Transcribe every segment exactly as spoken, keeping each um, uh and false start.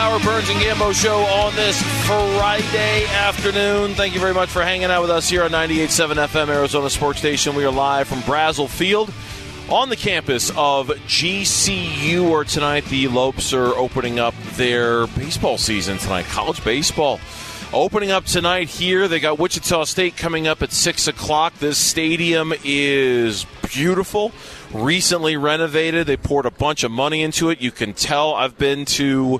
hour Burns and Gambo show on this Friday afternoon. Thank you very much for hanging out with us here on ninety-eight point seven F M Arizona Sports Station. We are live from Brazel Field on the campus of G C U, where tonight the Lopes are opening up their baseball season tonight. College baseball opening up tonight here. They got Wichita State coming up at six o'clock. This stadium is beautiful, recently renovated. They poured a bunch of money into it. You can tell. I've been to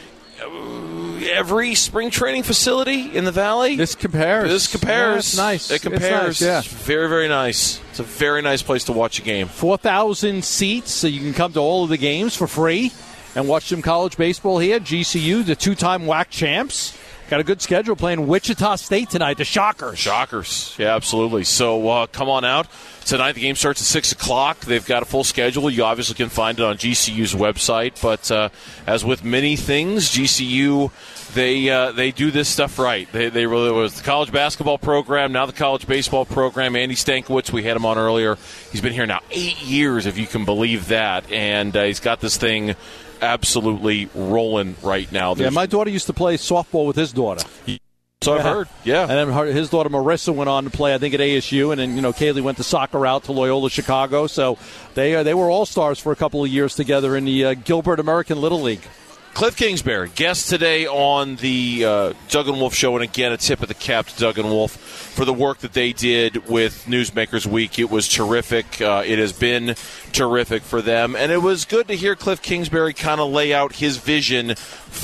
every spring training facility in the Valley. This compares. This compares. Yeah, it's nice. It compares. It's nice, yeah. It's very, very nice. It's a very nice place to watch a game. four thousand seats, so you can come to all of the games for free and watch some college baseball here. G C U, the two-time W A C champs. Got a good schedule playing Wichita State tonight, the Shockers. Shockers, yeah, absolutely. So uh, come on out. Tonight the game starts at six o'clock. They've got a full schedule. You obviously can find it on G C U's website. But uh, as with many things, G C U, they uh, they do this stuff right. They, they really was the college basketball program, now the college baseball program. Andy Stankiewicz, we had him on earlier. He's been here now eight years, if you can believe that. And uh, he's got this thing absolutely rolling right now. There's, yeah, my daughter used to play softball with his daughter. So I've heard, yeah. And then her, his daughter Marissa went on to play, I think, at A S U, and then you know Kaylee went to soccer out to Loyola Chicago. So they uh, they were all stars for a couple of years together in the uh, Gilbert American Little League. Cliff Kingsbury, guest today on the uh, Doug and Wolf Show, and again, a tip of the cap to Doug and Wolf for the work that they did with Newsmakers Week. It was terrific. Uh, it has been terrific for them, and it was good to hear Cliff Kingsbury kind of lay out his vision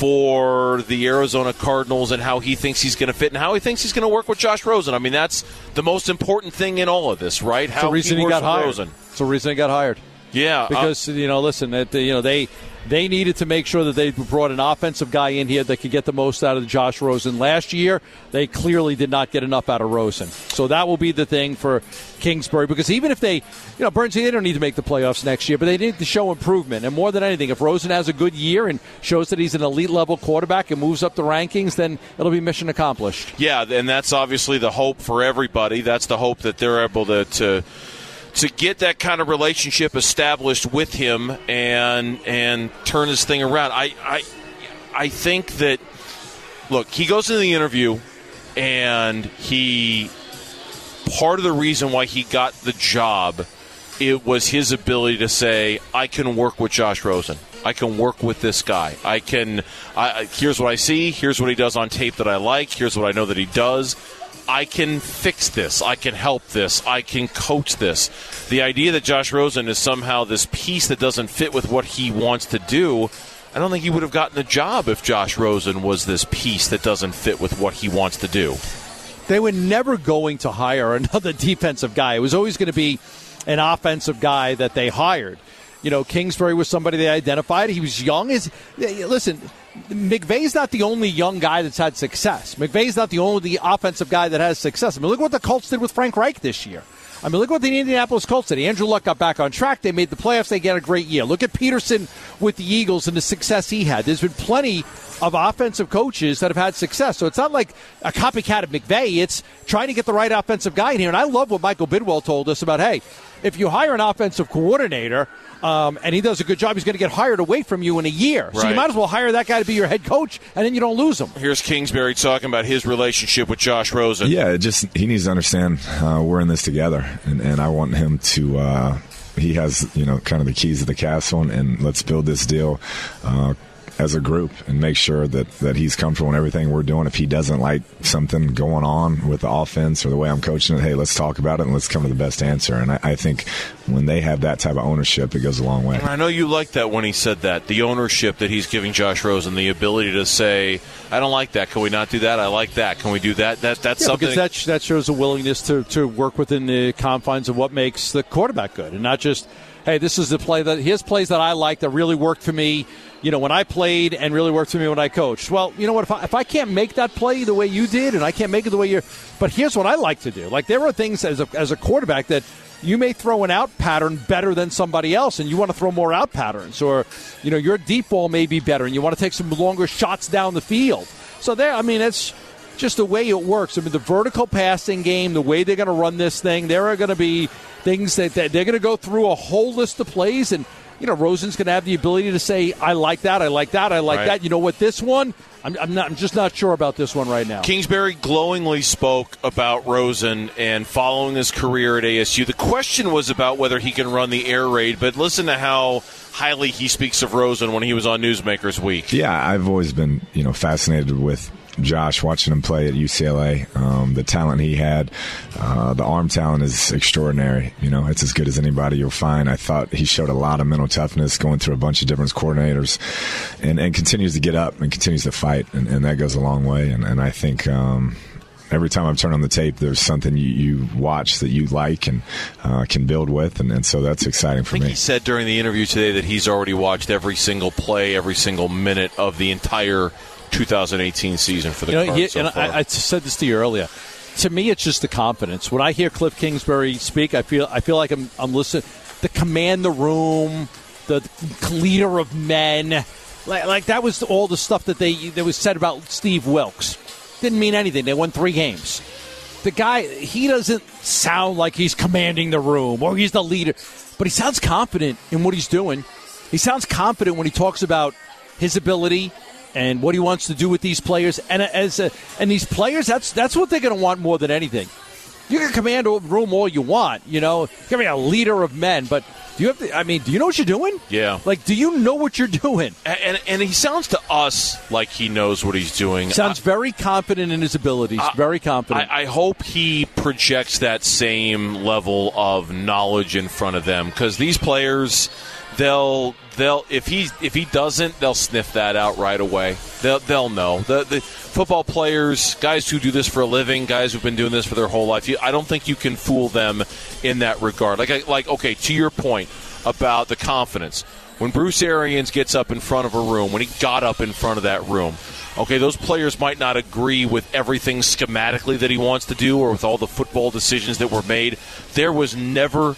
for the Arizona Cardinals and how he thinks he's going to fit and how he thinks he's going to work with Josh Rosen. I mean, that's the most important thing in all of this, right? It's how the reason he, he got hired. Rosen. It's the reason he got hired. Yeah, because uh, you know, listen, that you know they they needed to make sure that they brought an offensive guy in here that could get the most out of Josh Rosen. Last year, they clearly did not get enough out of Rosen, so that will be the thing for Kingsbury. Because even if they, you know, Burns, they don't need to make the playoffs next year, but they need to show improvement. And more than anything, if Rosen has a good year and shows that he's an elite level quarterback and moves up the rankings, then it'll be mission accomplished. Yeah, and that's obviously the hope for everybody. That's the hope that they're able to. to to get that kind of relationship established with him and and turn this thing around. I I I think that, look, he goes into the interview and he, part of the reason why he got the job, it was his ability to say, I can work with Josh Rosen. I can work with this guy. I can, I, here's what I see, here's what he does on tape that I like, here's what I know that he does. I can fix this. I can help this. I can coach this. The idea that Josh Rosen is somehow this piece that doesn't fit with what he wants to do, I don't think he would have gotten the job if Josh Rosen was this piece that doesn't fit with what he wants to do. They were never going to hire another defensive guy. It was always going to be an offensive guy that they hired. You know, Kingsbury was somebody they identified. He was young. Is listen, McVay's not the only young guy that's had success. McVay's not the only the offensive guy that has success. I mean, look what the Colts did with Frank Reich this year. I mean, look what the Indianapolis Colts did. Andrew Luck got back on track. They made the playoffs. They got a great year. Look at Peterson with the Eagles and the success he had. There's been plenty of offensive coaches that have had success. So it's not like a copycat of McVay. It's trying to get the right offensive guy in here. And I love what Michael Bidwell told us about, hey, if you hire an offensive coordinator um, and he does a good job, he's going to get hired away from you in a year. Right. So you might as well hire that guy to be your head coach, and then you don't lose him. Here's Kingsbury talking about his relationship with Josh Rosen. Yeah, it just he needs to understand uh, we're in this together, and, and I want him to uh, – he has, you know, kind of the keys to the castle, and, and let's build this deal uh, as a group and make sure that, that he's comfortable in everything we're doing. If he doesn't like something going on with the offense or the way I'm coaching it, hey, let's talk about it and let's come to the best answer. And I, I think when they have that type of ownership, it goes a long way. I know you liked that when he said that, the ownership that he's giving Josh Rosen, the ability to say, I don't like that. Can we not do that? I like that. Can we do that? That That's yeah, something. Because that, that shows a willingness to, to work within the confines of what makes the quarterback good, and not just, hey, this is the play that his plays that I like that really worked for me, you know, when I played and really worked for me when I coached. Well, you know what? If I, if I can't make that play the way you did, and I can't make it the way you're, but here's what I like to do. Like, there are things as a as a quarterback that you may throw an out pattern better than somebody else, and you want to throw more out patterns, or you know, your deep ball may be better, and you want to take some longer shots down the field. So there, I mean, it's just the way it works. I mean, the vertical passing game, the way they're going to run this thing, there are going to be things that, that they're going to go through a whole list of plays, and you know, Rosen's going to have the ability to say, I like that, I like that, I like right. that. You know what, this one, I'm, I'm not. I'm just not sure about this one right now. Kingsbury glowingly spoke about Rosen and following his career at A S U. The question was about whether he can run the air raid, but listen to how highly he speaks of Rosen when he was on Newsmakers Week. Yeah, I've always been, you know, fascinated with Josh, watching him play at U C L A. Um, the talent he had, uh, the arm talent is extraordinary. You know, it's as good as anybody you'll find. I thought he showed a lot of mental toughness, going through a bunch of different coordinators, and, and continues to get up and continues to fight, and, and that goes a long way. And, and I think um, every time I've turned on the tape, there's something you, you watch that you like and uh, can build with, and, and so that's exciting for I think me. He said during the interview today that he's already watched every single play, every single minute of the entire two thousand eighteen season for the you know, Cards he, so and far. I, I said this to you earlier. To me, it's just the confidence. When I hear Cliff Kingsbury speak, I feel I feel like I'm, I'm listening. The command the room, the leader of men, like, like that was all the stuff that they that was said about Steve Wilkes. Didn't mean anything. They won three games. The guy, he doesn't sound like he's commanding the room or he's the leader, but he sounds confident in what he's doing. He sounds confident when he talks about his ability and what he wants to do with these players, and as a, and these players, that's that's what they're going to want more than anything. You can command a room all you want, you know, you can be a leader of men, but do you have to? I mean, do you know what you're doing? Yeah. Like, do you know what you're doing? And, and and he sounds to us like he knows what he's doing. Sounds I, very confident in his abilities. I, very confident. I, I hope he projects that same level of knowledge in front of them, because these players, they'll they'll if he if he doesn't, they'll sniff that out right away. They'll they'll know. The the football players, guys who do this for a living, guys who've been doing this for their whole life, you, I don't think you can fool them in that regard. Like I, like okay, to your point about the confidence. When Bruce Arians gets up in front of a room, when he got up in front of that room, okay, those players might not agree with everything schematically that he wants to do or with all the football decisions that were made. There was never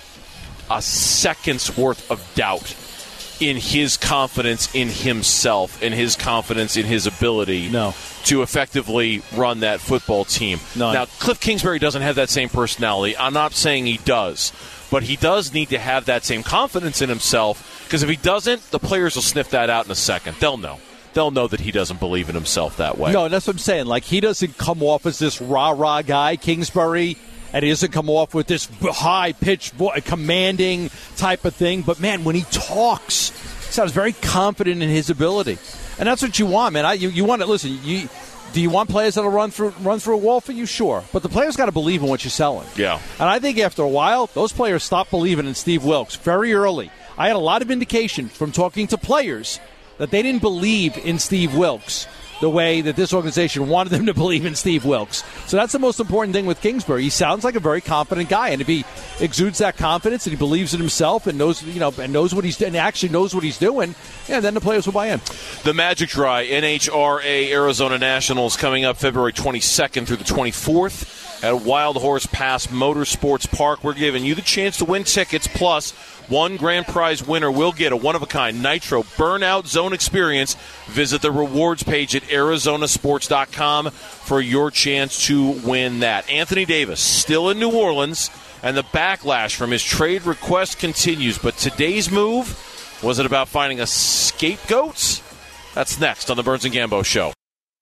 a second's worth of doubt in his confidence in himself and his confidence in his ability no. to effectively run that football team. No. Now, Cliff Kingsbury doesn't have that same personality. I'm not saying he does, but he does need to have that same confidence in himself, because if he doesn't, the players will sniff that out in a second. They'll know. They'll know that he doesn't believe in himself that way. No, that's what I'm saying. Like, he doesn't come off as this rah-rah guy, Kingsbury, and he doesn't come off with this high-pitched, commanding type of thing. But, man, when he talks, he sounds very confident in his ability. And that's what you want, man. I, you, you want to, listen, you, do you want players that will run through, run through a wall for you? Sure. But the players got to believe in what you're selling. Yeah. And I think after a while, those players stopped believing in Steve Wilkes very early. I had a lot of indication from talking to players that they didn't believe in Steve Wilkes the way that this organization wanted them to believe in Steve Wilkes. So that's the most important thing with Kingsbury. He sounds like a very confident guy, and if he exudes that confidence and he believes in himself and knows, you know, and knows what he's and actually knows what he's doing, yeah, then the players will buy in. The Magic Dry N H R A Arizona Nationals coming up February twenty-second through the twenty-fourth at Wild Horse Pass Motorsports Park. We're giving you the chance to win tickets, plus one grand prize winner will get a one-of-a-kind Nitro Burnout Zone experience. Visit the rewards page at arizona sports dot com for your chance to win that. Anthony Davis still in New Orleans, and the backlash from his trade request continues. But today's move, was it about finding a scapegoat? That's next on the Burns and Gambo Show.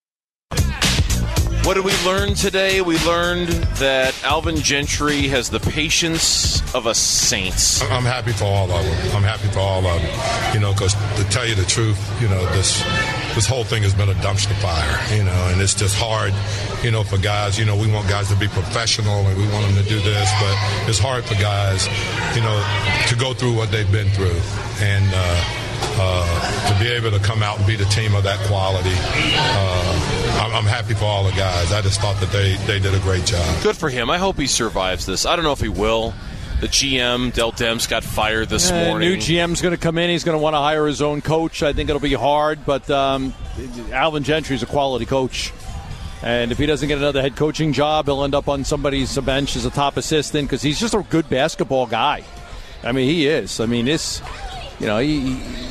What did we learn today? We learned that Alvin Gentry has the patience of a saint. I'm happy for all of them. I'm happy for all of them. You know, because to tell you the truth, you know, this this whole thing has been a dumpster fire, you know, and it's just hard, you know, for guys. You know, we want guys to be professional and we want them to do this, but it's hard for guys, you know, to go through what they've been through. And, uh, Uh, to be able to come out and beat a team of that quality, uh, I'm, I'm happy for all the guys. I just thought that they, they did a great job. Good for him. I hope he survives this. I don't know if he will. The G M, Del Demps, got fired this uh, morning. New G M's going to come in. He's going to want to hire his own coach. I think it'll be hard, but um, Alvin Gentry's a quality coach. And if he doesn't get another head coaching job, he'll end up on somebody's bench as a top assistant, because he's just a good basketball guy. I mean, he is. I mean, this, you know, he,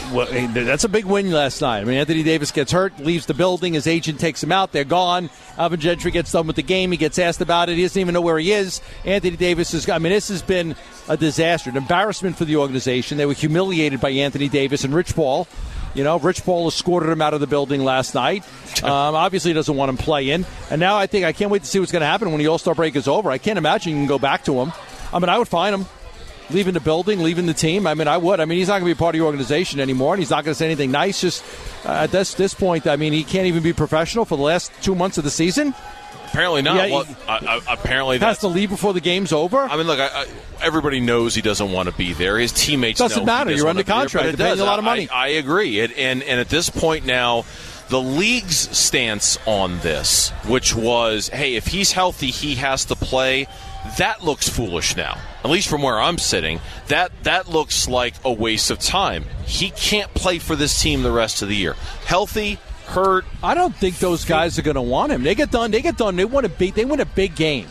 well, that's a big win last night. I mean, Anthony Davis gets hurt, leaves the building. His agent takes him out. They're gone. Alvin Gentry gets done with the game. He gets asked about it. He doesn't even know where he is. Anthony Davis is. I mean, this has been a disaster, an embarrassment for the organization. They were humiliated by Anthony Davis and Rich Paul. You know, Rich Paul escorted him out of the building last night. Um, obviously, doesn't want him playing. And now I think I can't wait to see what's going to happen when the All-Star break is over. I can't imagine you can go back to him. I mean, I would fine him. Leaving the building, leaving the team. I mean, I would. I mean, he's not going to be part of your organization anymore, and he's not going to say anything nice. Just uh, at this, this point, I mean, he can't even be professional for the last two months of the season. Apparently not. Yeah, well, he, uh, apparently has to leave before the game's over. I mean, look, I, I, everybody knows he doesn't want to be there. His teammates doesn't know matter. You're under contract. There, They're paying a lot of money. I, I agree. It, and and at this point now, the league's stance on this, which was, hey, if he's healthy, he has to play. That looks foolish now. At least from where I'm sitting, that that looks like a waste of time. He can't play for this team the rest of the year. Healthy, hurt. I don't think those guys are going to want him. They get done. They get done. They win a big. They win a big game.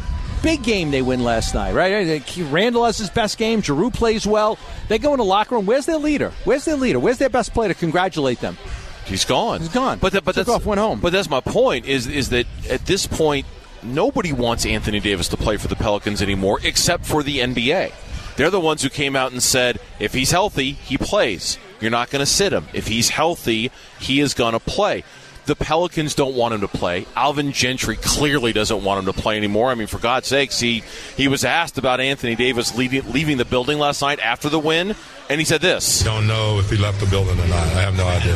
Big game they win last night, right? Randall has his best game. Giroux plays well. They go in the locker room. Where's their leader? Where's their leader? Where's their best player to congratulate them? He's gone. He's gone. But that, but Took that's off, went home. But that's my point. Is is that at this point, nobody wants Anthony Davis to play for the Pelicans anymore, except for the N B A. They're the ones who came out and said, if he's healthy, he plays. You're not going to sit him. If he's healthy, he is going to play. The Pelicans don't want him to play. Alvin Gentry clearly doesn't want him to play anymore. I mean, for God's sakes, he, he was asked about Anthony Davis leaving, leaving the building last night after the win, and he said this. Don't know if he left the building or not. I have no idea.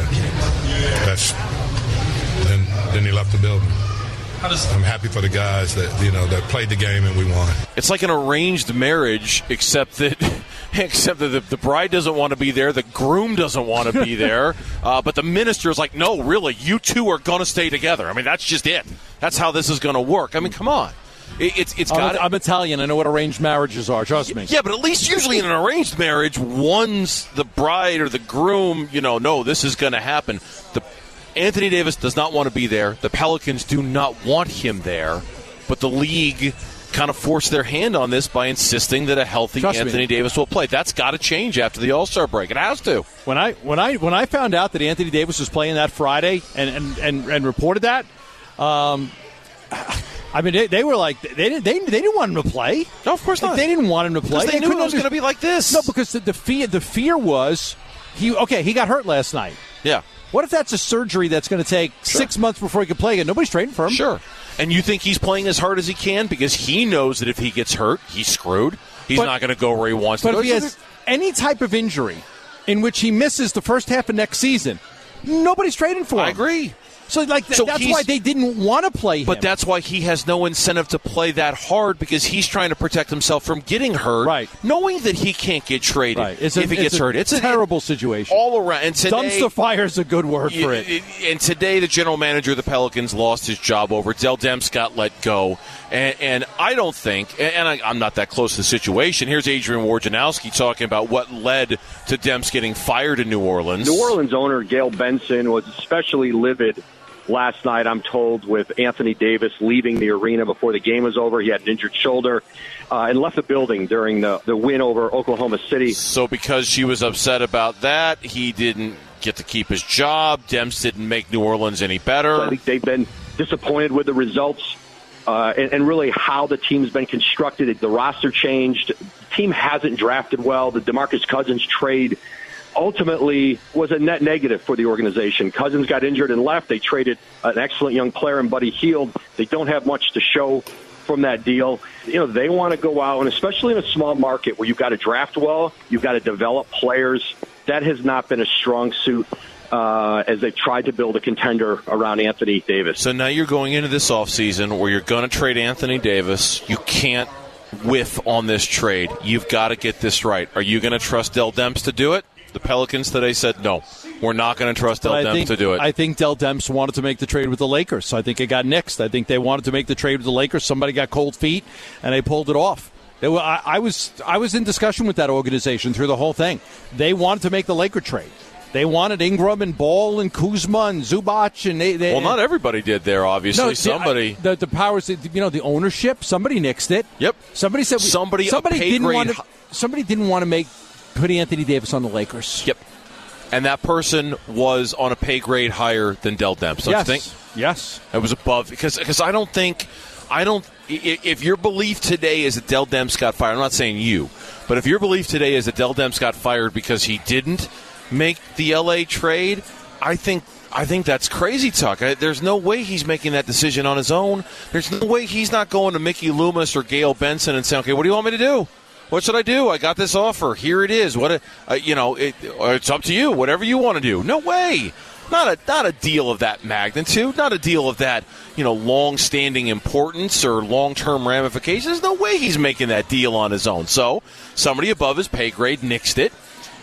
That's then, then he left the building. I'm happy for the guys that you know that played the game and we won. It's like an arranged marriage, except that except that the, the bride doesn't want to be there, the groom doesn't want to be there, uh, but the minister is like, no, really, you two are going to stay together. I mean, that's just it. That's how this is going to work. I mean, come on. It, it's it's got. I'm, I'm Italian. I know what arranged marriages are. Trust me. Yeah, but at least usually in an arranged marriage, one's the bride or the groom. You know, no, this is going to happen. The Anthony Davis does not want to be there. The Pelicans do not want him there. But the league kind of forced their hand on this by insisting that a healthy Trust Anthony me. Davis will play. That's got to change after the All-Star break. It has to. When I when I when I found out that Anthony Davis was playing that Friday and and, and, and reported that, um, I mean they, they were like they didn't they, they didn't want him to play. No, of course not. They didn't want him to play. Because they, they knew it was under- going to be like this. No, because the, the fear the fear was he okay he got hurt last night. Yeah. What if that's a surgery that's going to take Sure. six months before he can play again? Nobody's trading for him. Sure. And you think he's playing as hard as he can because he knows that if he gets hurt, he's screwed. He's But- not going to go where he wants But to if go. he has any type of injury in which he misses the first half of next season, nobody's trading for him. I agree. So, like, th- So that's he's- why they didn't want to play him. But that's why he has no incentive to play that hard because he's trying to protect himself from getting hurt, Right. knowing that he can't get traded right. It's a, if he it's gets a hurt. It's a terrible situation. all around. And today, Dumpster fire is a good word for y- it. y- And today, the general manager of the Pelicans lost his job over it. Dell Demps got let go. And, and I don't think, and I, I'm not that close to the situation. Here's Adrian Wojnarowski talking about what led to Demps getting fired in New Orleans. New Orleans owner Gail Benson was especially livid last night, I'm told, with Anthony Davis leaving the arena before the game was over. He had an injured shoulder uh, and left the building during the, the win over Oklahoma City. So because she was upset about that, he didn't get to keep his job. Demps didn't make New Orleans any better. I think they've been disappointed with the results uh, and, and really how the team's been constructed. The roster changed. The team hasn't drafted well. The DeMarcus Cousins trade ultimately was a net negative for the organization. Cousins got injured and left. They traded an excellent young player in Buddy Hield. They don't have much to show from that deal. You know, they want to go out, and especially in a small market where you've got to draft well, you've got to develop players. That has not been a strong suit uh, as they've tried to build a contender around Anthony Davis. So now you're going into this offseason where you're going to trade Anthony Davis. You can't whiff on this trade. You've got to get this right. Are you going to trust Dell Demps to do it? The Pelicans today said, no, we're not going to trust Dell Demps think, to do it. I think Dell Demps wanted to make the trade with the Lakers. So I think it got nixed. I think they wanted to make the trade with the Lakers. Somebody got cold feet, and they pulled it off. They were, I, I was I was in discussion with that organization through the whole thing. They wanted to make the Laker trade. They wanted Ingram and Ball and Kuzma and Zubac. And they, they, well, not everybody did there, obviously. No, somebody. The, the, the powers, you know, the ownership, somebody nixed it. Yep. Somebody said Somebody, somebody a pay didn't grade want to. Somebody didn't want to make put Anthony Davis on the Lakers. Yep. and that person was on a pay grade higher than Dell Demps. Don't yes. you think? Yes. It was above because because I don't think I don't if your belief today is that Dell Demps got fired. I'm not saying you, but if your belief today is that Dell Demps got fired because he didn't make the L A trade, I think I think that's crazy talk. I, there's no way he's making that decision on his own. There's no way he's not going to Mickey Loomis or Gail Benson and saying, "Okay, what do you want me to do? What should I do? I got this offer. Here it is. What a, uh, you know, it, it's up to you. Whatever you want to do." No way. Not a not a deal of that magnitude. Not a deal of that, you know, long-standing importance or long-term ramifications. There's no way he's making that deal on his own. So somebody above his pay grade nixed it.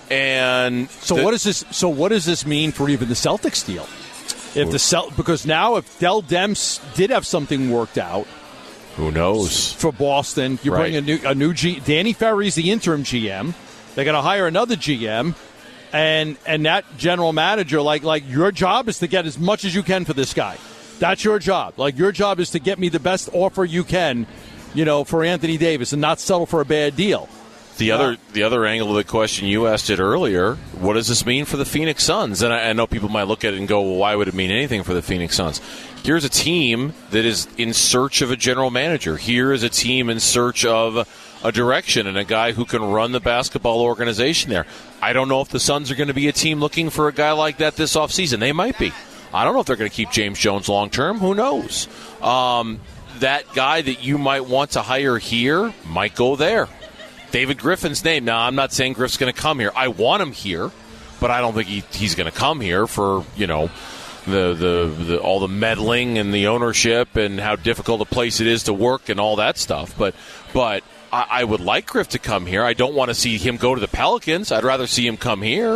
And so the, what does this? So what does this mean for even the Celtics deal? If the Cel- because now if Dell Demps did have something worked out, who knows for Boston? You right. bring a new a new G. Danny Ferry's the interim G M. They're going to hire another G M. And and that general manager, like like your job is to get as much as you can for this guy. That's your job. Like your job is to get me the best offer you can, you know, for Anthony Davis and not settle for a bad deal. The yeah. other the other angle of the question, you asked it earlier, what does this mean for the Phoenix Suns? And I, I know people might look at it and go, well, why would it mean anything for the Phoenix Suns? Here's a team that is in search of a general manager. Here is a team in search of a direction and a guy who can run the basketball organization there. I don't know if the Suns are going to be a team looking for a guy like that this offseason. They might be. I don't know if they're going to keep James Jones long term. Who knows? Um, that guy that you might want to hire here might go there. David Griffin's name. Now, I'm not saying Griff's going to come here. I want him here, but I don't think he, he's going to come here for, you know, the, the the all the meddling and the ownership and how difficult a place it is to work and all that stuff. But but I, I would like Griff to come here. I don't want to see him go to the Pelicans. I'd rather see him come here.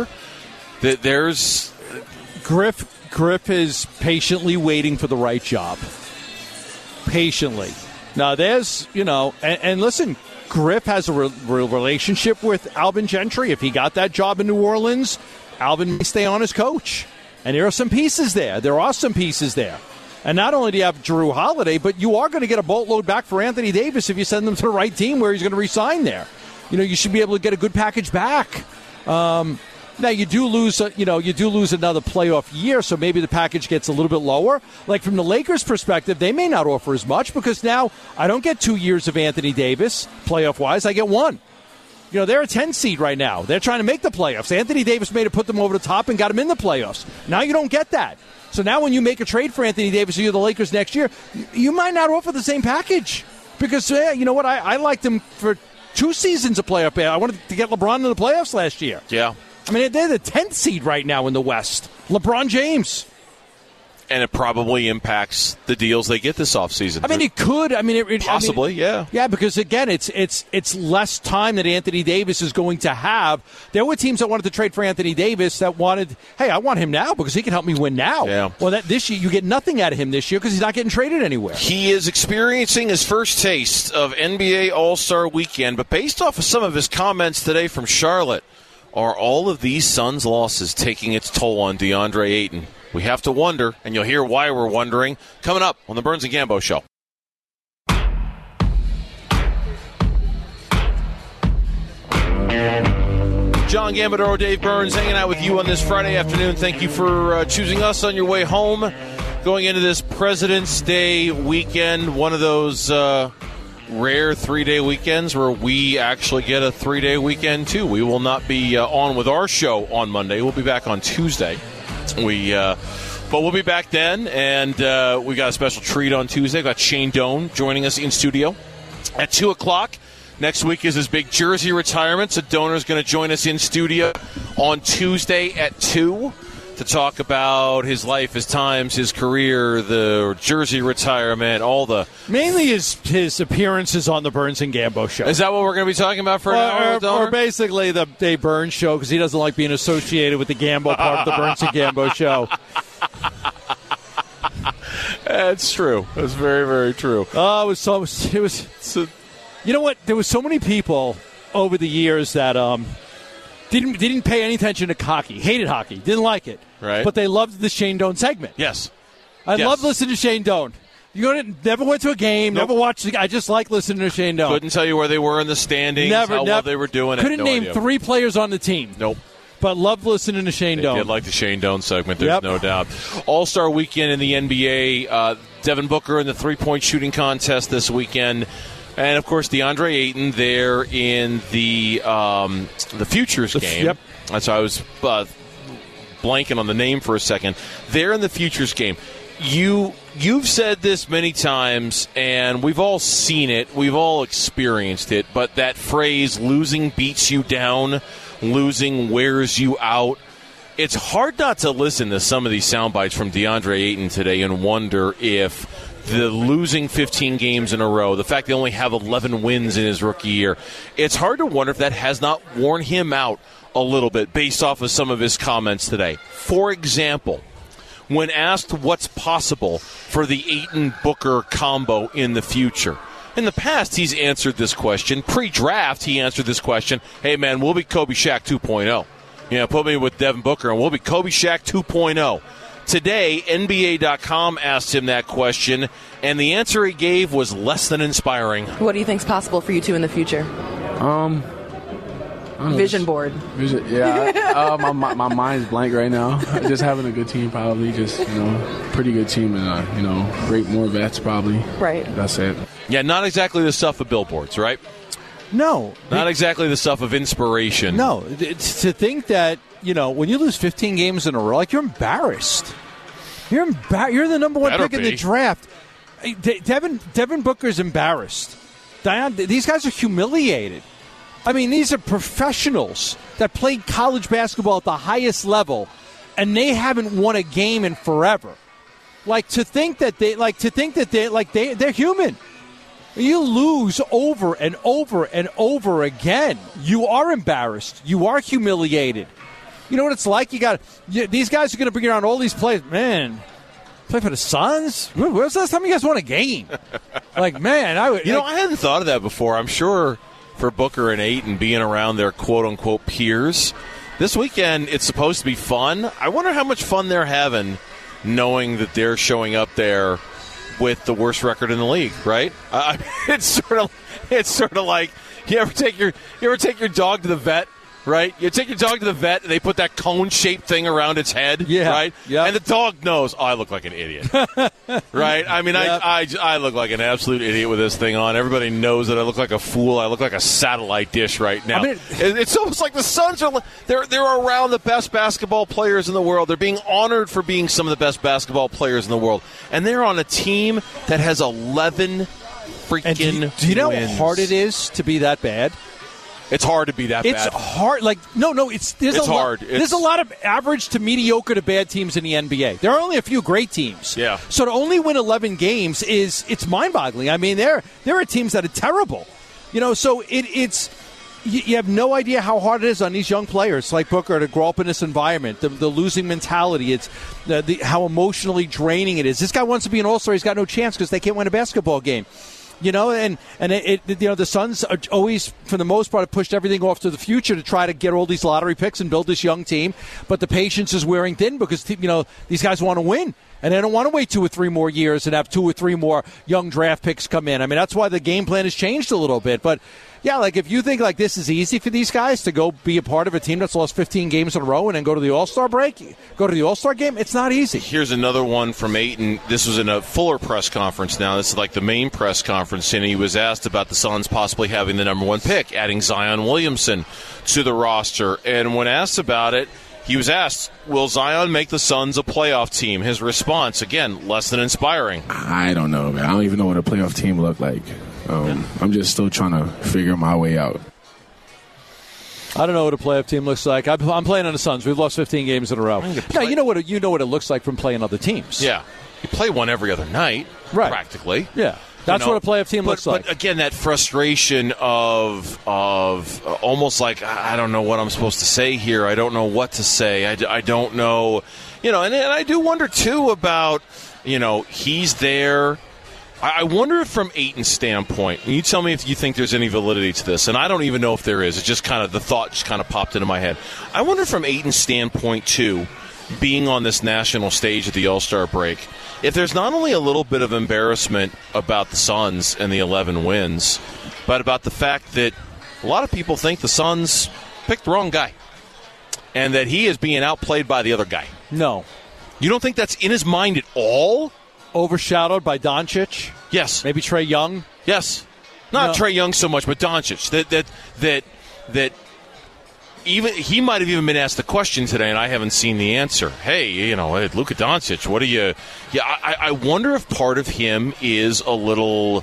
There's Griff. Griff is patiently waiting for the right job. Patiently. Now, there's, you know, and, and listen, Griff has a re- relationship with Alvin Gentry. If he got that job in New Orleans, Alvin may stay on as coach. And there are some pieces there. There are some pieces there. And not only do you have Jrue Holiday, but you are going to get a boatload back for Anthony Davis if you send them to the right team where he's going to re-sign there. You know, you should be able to get a good package back. Um, now, you do lose, a, you know, you do lose another playoff year, so maybe the package gets a little bit lower. Like from the Lakers' perspective, they may not offer as much because now I don't get two years of Anthony Davis playoff-wise. I get one. You know, they're a ten seed right now. They're trying to make the playoffs. Anthony Davis made it put them over the top and got them in the playoffs. Now you don't get that. So now when you make a trade for Anthony Davis or you're the Lakers next year, you might not offer the same package. Because, uh, you know what, I, I liked him for two seasons of playoff. I wanted to get LeBron in the playoffs last year. Yeah. I mean, they're the tenth seed right now in the West. LeBron James. And it probably impacts the deals they get this offseason. I mean, it could. I mean, it, it, possibly, I mean, yeah. Yeah, because, again, it's it's it's less time that Anthony Davis is going to have. There were teams that wanted to trade for Anthony Davis that wanted, hey, I want him now because he can help me win now. Yeah. Well, that this year, you get nothing out of him this year because he's not getting traded anywhere. He is experiencing his first taste of N B A All-Star Weekend, but based off of some of his comments today from Charlotte, are all of these Suns losses taking its toll on DeAndre Ayton? We have to wonder, and you'll hear why we're wondering coming up on the Burns and Gambo Show. John Gambadoro, Dave Burns, hanging out with you on this Friday afternoon. Thank you for uh, choosing us on your way home. Going into this President's Day weekend, one of those uh, rare three-day weekends where we actually get a three-day weekend, too. We will not be uh, on with our show on Monday. We'll be back on Tuesday. We, uh, but we'll be back then, and uh, we got a special treat on Tuesday. We've got Shane Doan joining us in studio at two o'clock. Next week is his big jersey retirement, so Doaner's going to join us in studio on Tuesday at two to talk about his life, his times, his career, the jersey retirement, all the... Mainly his his appearances on the Burns and Gambo Show. Is that what we're going to be talking about for an hour, or, or basically the Dave Burns Show, because he doesn't like being associated with the Gambo part of the Burns and Gambo Show. That's true. That's very, very true. Oh, it was so... It was... So, you know what? There was so many people over the years that... um. Didn't didn't pay any attention to hockey. Hated hockey. Didn't like it. Right. But they loved the Shane Doan segment. Yes. I yes. love listening to Shane Doan. You go to, never went to a game. Nope. Never watched. I just like listening to Shane Doan. Couldn't tell you where they were in the standings. Never. How never well they were doing. Couldn't no name idea. three players on the team. Nope. But love listening to Shane They Doan. did like the Shane Doan segment, there's Yep. no doubt. All-Star Weekend in the N B A. Uh, Devin Booker in the three-point shooting contest this weekend. And, of course, DeAndre Ayton there in the um, the Futures The f- game. yep. That's why I was uh, blanking on the name for a second. They're in the Futures game. You, you've said this many times, and we've all seen it. We've all experienced it. But that phrase, losing beats you down, losing wears you out. It's hard not to listen to some of these sound bites from DeAndre Ayton today and wonder if the losing fifteen games in a row, the fact they only have eleven wins in his rookie year, it's hard to wonder if that has not worn him out a little bit based off of some of his comments today. For example, when asked what's possible for the Ayton-Booker combo in the future, in the past, he's answered this question. Pre-draft, he answered this question, hey, man, we'll be Kobe Shaq two point oh. You know, put me with Devin Booker, and we'll be Kobe Shaq two point oh. Today, N B A dot com asked him that question, and the answer he gave was less than inspiring. What do you think's possible for you two in the future? Um, I don't know, Vision just- board. Vision, yeah. uh, my, my my mind's blank right now. Just having a good team, probably. Just, you know, pretty good team, and uh, you know, great more vets, probably. Right. That's it. Yeah, not exactly the stuff of billboards, right? No. Not exactly the stuff of inspiration. No. It's to think that, you know, when you lose fifteen games in a row, like, you're embarrassed. You're embar- You're the number one Better pick in be. the draft. Hey, De- Devin Devin Booker's embarrassed. Dion, these guys are humiliated. I mean, these are professionals that played college basketball at the highest level, and they haven't won a game in forever. Like, to think that they, like, to think that they, like, they, they're human. You lose over and over and over again. You are embarrassed. You are humiliated. You know what it's like? You got you, these guys are going to bring around all these players. Man, play for the Suns? When was the last time you guys won a game? Like, man, I would. You know, like, I hadn't thought of that before. I'm sure for Booker and Ayton being around their quote-unquote peers, this weekend it's supposed to be fun. I wonder how much fun they're having knowing that they're showing up there with the worst record in the league, right? Uh, it's sort of it's sort of like you ever take your you ever take your dog to the vet, right? You take your dog to the vet and they put that cone-shaped thing around its head, Yeah, right? yep. And the dog knows, oh, I look like an idiot, right? I mean, Yep. I, I I look like an absolute idiot with this thing on. Everybody knows that I look like a fool. I look like a satellite dish right now. I mean- It- it's almost like the Suns are they're they're around the best basketball players in the world. They're being honored for being some of the best basketball players in the world, and they're on a team that has eleven freaking and do you, do you know wins. how hard it is to be that bad? It's hard to be that It's bad. hard. Like, no, no. It's there's It's a lot, hard. There's It's- a lot of average to mediocre to bad teams in the N B A. There are only a few great teams. Yeah. So to only win eleven games is it's mind-boggling. I mean, there there are teams that are terrible. You know, so it, it's you, you have no idea how hard it is on these young players like Booker to grow up in this environment. The, the losing mentality. It's the, the how emotionally draining it is. This guy wants to be an all-star. He's got no chance because they can't win a basketball game. You know, and and it, it, you know the Suns are always, for the most part, have pushed everything off to the future to try to get all these lottery picks and build this young team. But the patience is wearing thin because you know these guys want to win, and they don't want to wait two or three more years and have two or three more young draft picks come in. I mean, that's why the game plan has changed a little bit. But yeah, like if you think like this is easy for these guys to go be a part of a team that's lost fifteen games in a row and then go to the All-Star break, go to the All-Star game, it's not easy. Here's another one from Ayton. This was in a fuller press conference now. This is like the main press conference, and he was asked about the Suns possibly having the number one pick, adding Zion Williamson to the roster. And when asked about it, he was asked, will Zion make the Suns a playoff team? His response, again, less than inspiring. I don't know, man. I don't even know what a playoff team look like. Um, I'm just still trying to figure my way out. I don't know what a playoff team looks like. I'm, I'm playing on the Suns. We've lost fifteen games in a row. No, you know what? It, you know what it looks like from playing other teams. Yeah. You play one every other night, Right. practically. Yeah. That's You know, what a playoff team but, looks like. But again, that frustration of of uh, almost like I don't know what I'm supposed to say here. I don't know what to say. I, d- I don't know, you know. And, and I do wonder too about, you know, he's there. I, I wonder if from Ayton's standpoint, and you tell me if you think there's any validity to this. And I don't even know if there is. It's just kind of the thought just kind of popped into my head. I wonder from Ayton's standpoint too, being on this national stage at the All-Star break, if there's not only a little bit of embarrassment about the Suns and the eleven wins, but about the fact that a lot of people think the Suns picked the wrong guy. and that he is being outplayed by the other guy. No. You don't think that's in his mind at all? Overshadowed by Doncic? Yes. Maybe Trae Young? Yes. Not No. Trae Young so much, but Doncic. That that that that even he might have even been asked the question today, and I haven't seen the answer. Hey, you know, hey, Luka Doncic, what do you? Yeah, I, I wonder if part of him is a little.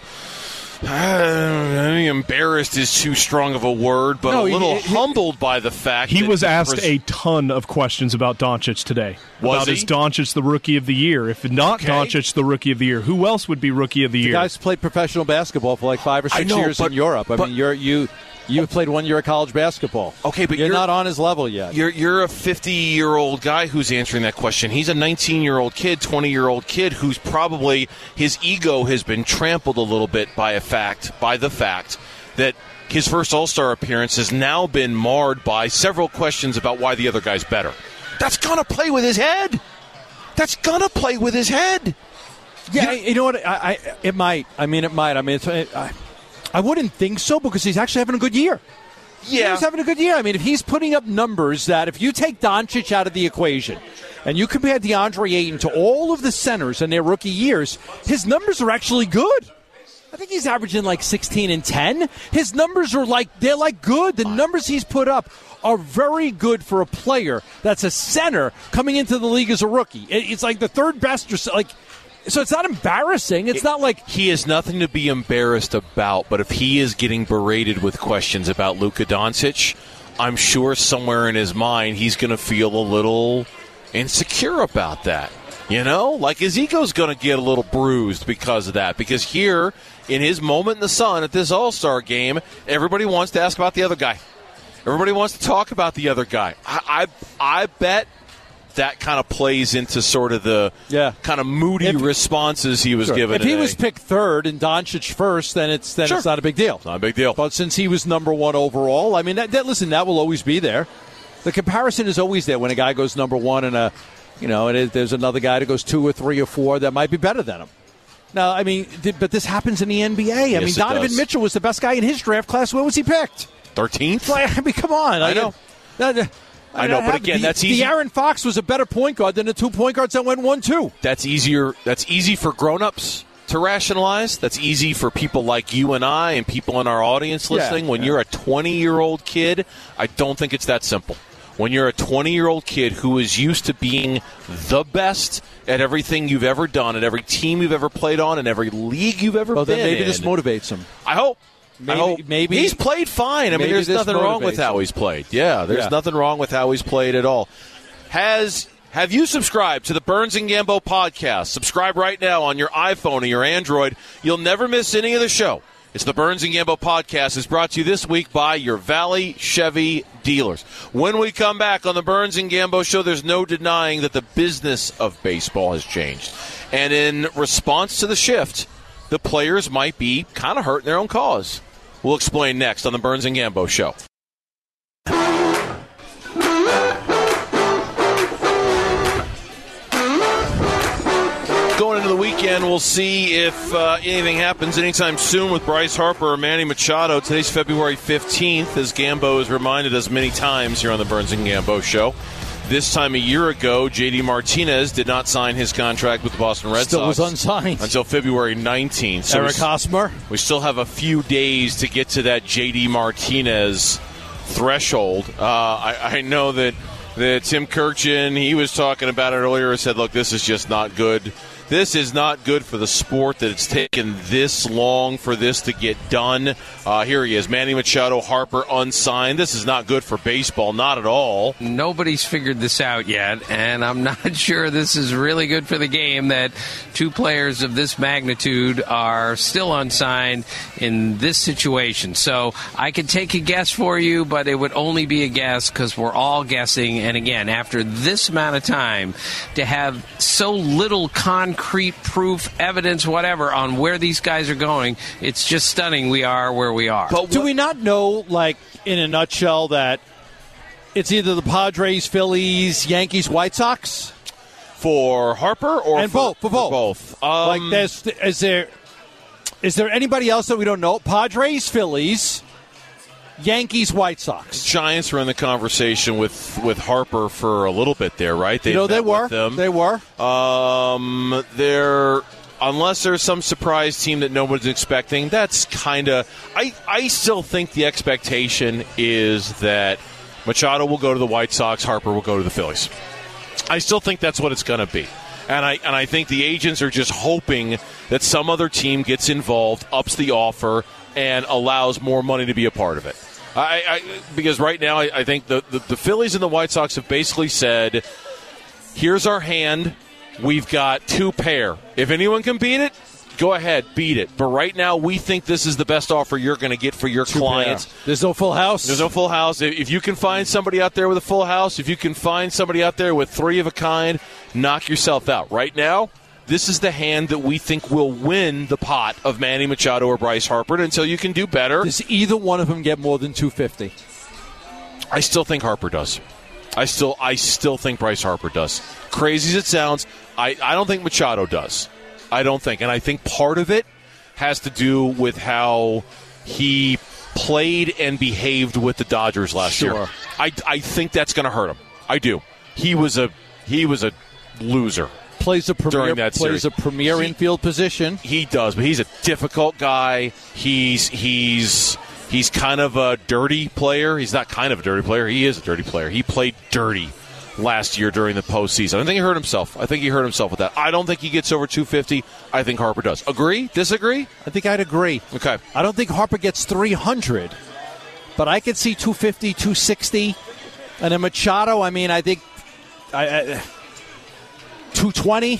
Uh, embarrassed is too strong of a word, but No, a little he- he- humbled by the fact He that was the asked pres- a ton of questions about Doncic today. Was about he? is Doncic the Rookie of the Year? If not Okay. Doncic the Rookie of the Year, who else would be Rookie of the The Year? guy's played professional basketball for like five or I six know, years but- in Europe. I but- mean, you're you you played one year of college basketball. Okay, but you're, you're- not on his level yet. You're you're a fifty-year-old guy who's answering that question. He's a nineteen-year-old kid, twenty-year-old kid who's probably his ego has been trampled a little bit by a fact, by the fact that his first All-Star appearance has now been marred by several questions about why the other guy's better. That's gonna play with his head. That's gonna play with his head. Yeah, you know what? I, I it might. I mean, it might. I mean, it's, I, I wouldn't think so because he's actually having a good year. Yeah, He's having a good year. I mean, if he's putting up numbers that if you take Doncic out of the equation and you compare DeAndre Ayton to all of the centers in their rookie years, his numbers are actually good. I think he's averaging like sixteen and ten. His numbers are like, they're like good. The numbers he's put up are very good for a player that's a center coming into the league as a rookie. It- It's like the third best or so, like, so it's not embarrassing. It's not like he has nothing to be embarrassed about, but if he is getting berated with questions about Luka Doncic, I'm sure somewhere in his mind he's going to feel a little insecure about that. You know, like his ego's going to get a little bruised because of that. Because here, in his moment in the sun at this All-Star game, everybody wants to ask about the other guy. Everybody wants to talk about the other guy. I I, I bet that kind of plays into sort of the Yeah. kind of moody If- responses he was Sure. given If he today. was picked third and Doncic first, then it's then Sure. it's not a big deal. Not a big deal. But since he was number one overall, I mean, that, that listen, that will always be there. The comparison is always there when a guy goes number one and a, you know, and it, there's another guy that goes two or three or four that might be better than him. Now, I mean, th- but this happens in the N B A. I Yes, mean, it Donovan does. Mitchell was the best guy in his draft class. Where was he picked? thirteenth? Like, I mean, come on. I Like, know. that- that- I know, that but happened. again, The- that's easy. The Aaron Fox was a better point guard than the two point guards that went one two. That's easier. That's easy for grown-ups to rationalize. That's easy for people like you and I and people in our audience Yeah, listening. When yeah. you're a twenty-year-old kid, I don't think it's that simple. When you're a twenty-year-old kid who is used to being the best at everything you've ever done, at every team you've ever played on, in every league you've ever Well, been then maybe in, this motivates him. I hope. Maybe- I hope. maybe- he's played fine. I mean, maybe there's this nothing wrong with motivates how him. he's played. Yeah, there's Yeah. nothing wrong with how he's played at all. Has have you subscribed to the Burns and Gambo podcast? Subscribe right now on your iPhone or your Android. You'll never miss any of the show. It's the Burns and Gambo podcast. Is brought to you this week by your Valley Chevy dealers. When we come back on the Burns and Gambo show, there's no denying that the business of baseball has changed. And in response to the shift, the players might be kind of hurting their own cause. We'll explain next on the Burns and Gambo show. Going into the weekend, we'll see if uh, anything happens anytime soon with Bryce Harper or Manny Machado. Today's February fifteenth, as Gambo has reminded us many times here on the Burns and Gambo show. This time a year ago, J D Martinez did not sign his contract with the Boston Red Still Sox. was unsigned. Until February nineteenth. So Eric we- Hosmer. We still have a few days to get to that J D Martinez threshold. Uh, I, I know that, that Tim Kirchin, he was talking about it earlier, and said, look, this is just not good. This is not good for the sport that it's taken this long for this to get done. Uh, here he is, Manny Machado, Harper unsigned. This is not good for baseball, not at all. Nobody's figured this out yet, and I'm not sure this is really good for the game that two players of this magnitude are still unsigned in this situation. So I could take a guess for you, but it would only be a guess because we're all guessing. And again, after this amount of time, to have so little concrete proof, evidence, whatever, on where these guys are going, it's just stunning we are where we are. But do we not know, like, in a nutshell, that it's either the Padres, Phillies, Yankees, White Sox? For Harper or and for both? For both. For both. Um, like, there's, is there is there anybody else that we don't know? Padres, Phillies, Yankees, White Sox. Giants were in the conversation with, with Harper for a little bit there, right? They you know, they met were. with them. They were. Um, they're unless there's some surprise team that no one's expecting. That's kind of. I I still think the expectation is that Machado will go to the White Sox, Harper will go to the Phillies. I still think that's what it's going to be. And I and I think the agents are just hoping that some other team gets involved, ups the offer, and allows more money to be a part of it. I, I because right now I, I think the, the, the Phillies and the White Sox have basically said, here's our hand. We've got two pair. If anyone can beat it, go ahead, beat it. But right now we think this is the best offer you're going to get for your two clients. Pair. There's no full house. There's no full house. If you can find somebody out there with a full house, if you can find somebody out there with three of a kind, knock yourself out. Right now, this is the hand that we think will win the pot of Manny Machado or Bryce Harper. Until you can do better. Does either one of them get more than two fifty? I still think Harper does. I still I still think Bryce Harper does. Crazy as it sounds, I, I don't think Machado does. I don't think. And I think part of it has to do with how he played and behaved with the Dodgers last sure. year. I, I think that's going to hurt him. I do. He was a he was a loser. Plays a premier, that plays series. a premier he, infield position. He does, but he's a difficult guy. He's he's he's kind of a dirty player. He's not kind of a dirty player. He is a dirty player. He played dirty last year during the postseason. I think he hurt himself. I think he hurt himself with that. I don't think he gets over two fifty. I think Harper does. Agree? Disagree? I think I'd agree. Okay. I don't think Harper gets three hundred, but I could see two fifty, two sixty. And then Machado, I mean, I think I, I, two twenty.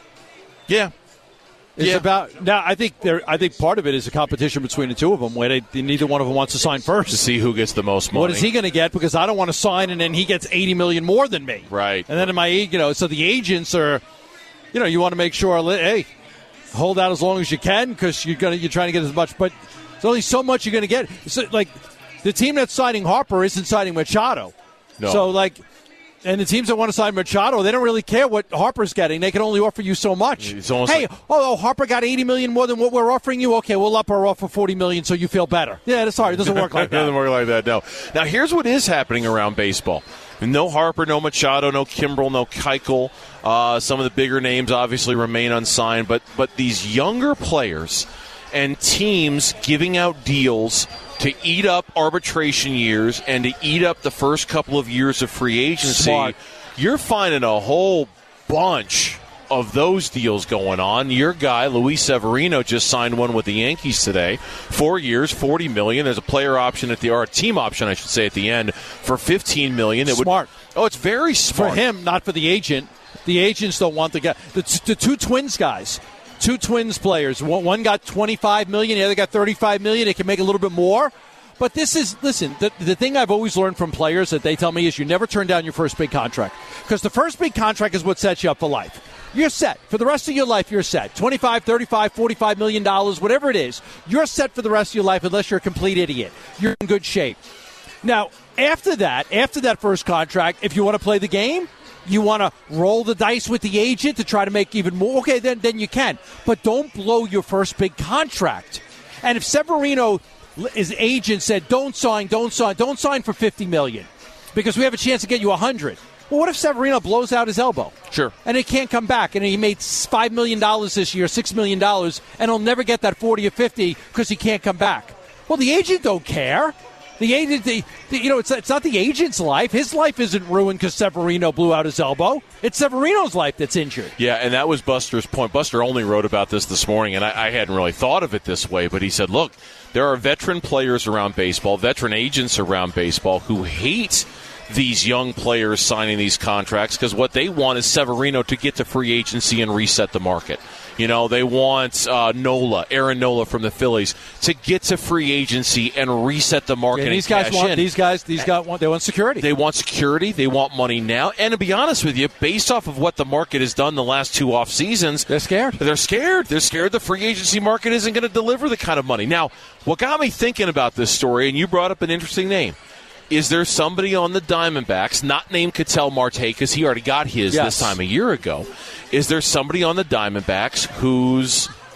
Yeah. It's yeah. about now. I think there. I think part of it is a competition between the two of them, where they, neither one of them wants to sign first to see who gets the most money. What is he going to get? Because I don't want to sign, and then he gets eighty million more than me. Right. And then in my, you know, so the agents are, you know, you want to make sure, hey, hold out as long as you can because you're gonna you're trying to get as much, but there's only so much you're going to get. So, like the team that's signing Harper isn't signing Machado. No. So like. And the teams that want to sign Machado, they don't really care what Harper's getting. They can only offer you so much. Hey, like, oh, oh, Harper got eighty million dollars more than what we're offering you? Okay, we'll up our offer forty million dollars so you feel better. Yeah, that's hard. It doesn't work like that. It doesn't work like that, no. Now, here's what is happening around baseball. No Harper, no Machado, no Kimbrel, no Keuchel. Uh, some of the bigger names obviously remain unsigned. But, but these younger players and teams giving out deals to eat up arbitration years and to eat up the first couple of years of free agency, Smart. You're finding a whole bunch of those deals going on. Your guy, Luis Severino, just signed one with the Yankees today. Four years, forty million dollars. There's a player option at the or a team option, I should say, at the end for fifteen million dollars. It smart. Would, oh, it's very smart for him, not for the agent. The agents don't want the guy. The, the two Twins guys. Two Twins players. One, one got twenty-five million dollars, the other got thirty-five million dollars. They can make a little bit more. But this is, listen, the, the thing I've always learned from players that they tell me is you never turn down your first big contract. Because the first big contract is what sets you up for life. You're set. For the rest of your life, you're set. twenty-five, thirty-five, forty-five million dollars, whatever it is, you're set for the rest of your life unless you're a complete idiot. You're in good shape. Now, after that, after that first contract, if you want to play the game, you want to roll the dice with the agent to try to make even more, okay, then, then you can. But don't blow your first big contract. And if Severino, his agent said, don't sign, don't sign, don't sign for fifty million dollars because we have a chance to get you one hundred. Well, what if Severino blows out his elbow? Sure. And he can't come back, and he made five million dollars this year, six million dollars, and he'll never get that forty or fifty because he can't come back. Well, the agent don't care. The agent, the, the, you know, it's, it's not the agent's life. His life isn't ruined because Severino blew out his elbow. It's Severino's life that's injured. Yeah, and that was Buster's point. Buster only wrote about this this morning, and I, I hadn't really thought of it this way, but he said, look, there are veteran players around baseball, veteran agents around baseball who hate these young players signing these contracts because what they want is Severino to get to free agency and reset the market. You know, they want uh, Nola, Aaron Nola from the Phillies, to get to free agency and reset the market. Yeah, these and guys cash want in. these guys. These guys want they want security. They want security. They want money now. And to be honest with you, based off of what the market has done the last two off seasons, they're scared. They're scared. They're scared the free agency market isn't going to deliver the kind of money. Now, what got me thinking about this story, and you brought up an interesting name. Is there somebody on the Diamondbacks, not named Ketel Marte, because he already got his yes. this time a year ago, is there somebody on the Diamondbacks who's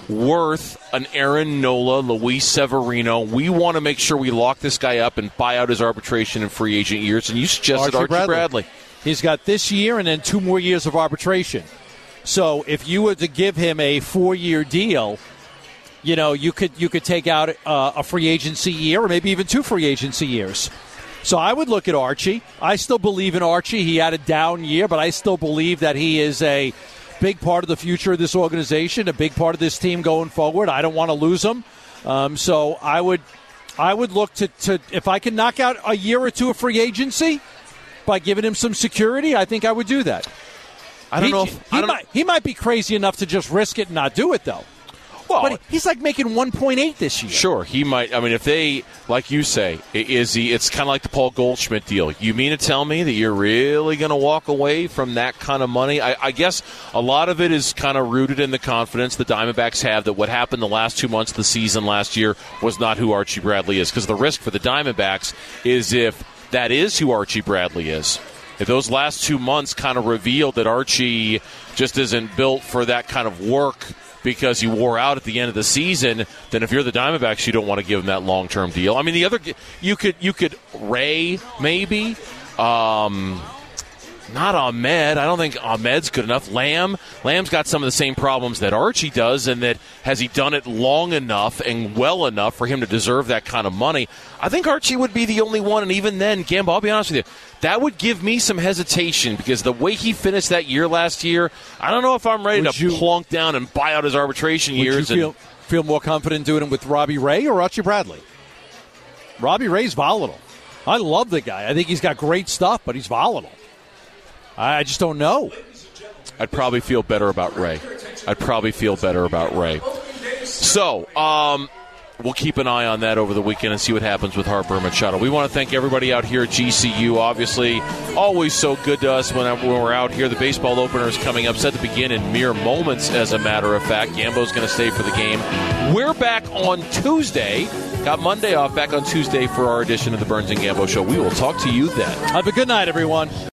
worth an Aaron Nola, Luis Severino. We want to make sure we lock this guy up and buy out his arbitration and free agent years. And you suggested Archie, Archie Bradley. Bradley. He's got this year and then two more years of arbitration. So if you were to give him a four-year deal, you know, you could you could take out uh, a free agency year or maybe even two free agency years. So I would look at Archie. I still believe in Archie. He had a down year, but I still believe that he is a big part of the future of this organization, a big part of this team going forward. I don't want to lose him. Um, so I would I would look to, to, if I can knock out a year or two of free agency by giving him some security, I think I would do that. I don't he, know if, he, I don't might, he might be crazy enough to just risk it and not do it, though. Well, but he's like making one point eight this year. Sure, he might. I mean, if they, like you say, is he? It's kind of like the Paul Goldschmidt deal. You mean to tell me that you're really going to walk away from that kind of money? I, I guess a lot of it is kind of rooted in the confidence the Diamondbacks have that what happened the last two months of the season last year was not who Archie Bradley is. Because the risk for the Diamondbacks is if that is who Archie Bradley is. If those last two months kind of revealed that Archie just isn't built for that kind of work because he wore out at the end of the season, then if you're the Diamondbacks, you don't want to give him that long-term deal. I mean, the other you could you could Ray maybe, um, not Ahmed. I don't think Ahmed's good enough. Lamb, Lamb's got some of the same problems that Archie does, and that has he done it long enough and well enough for him to deserve that kind of money? I think Archie would be the only one, and even then, Gambo, I'll be honest with you, that would give me some hesitation because the way he finished that year last year, I don't know if I'm ready would to you, plunk down and buy out his arbitration would years. You feel, and, feel more confident doing it with Robbie Ray or Archie Bradley? Robbie Ray's volatile. I love the guy. I think he's got great stuff, but he's volatile. I, I just don't know. I'd probably feel better about Ray. I'd probably feel better about Ray. So, um... we'll keep an eye on that over the weekend and see what happens with Harper Machado. We want to thank everybody out here at G C U. Obviously, always so good to us when, when we're out here. The baseball opener is coming up, set to begin in mere moments, as a matter of fact. Gambo's going to stay for the game. We're back on Tuesday. Got Monday off, back on Tuesday for our edition of the Burns and Gambo Show. We will talk to you then. Have a good night, everyone.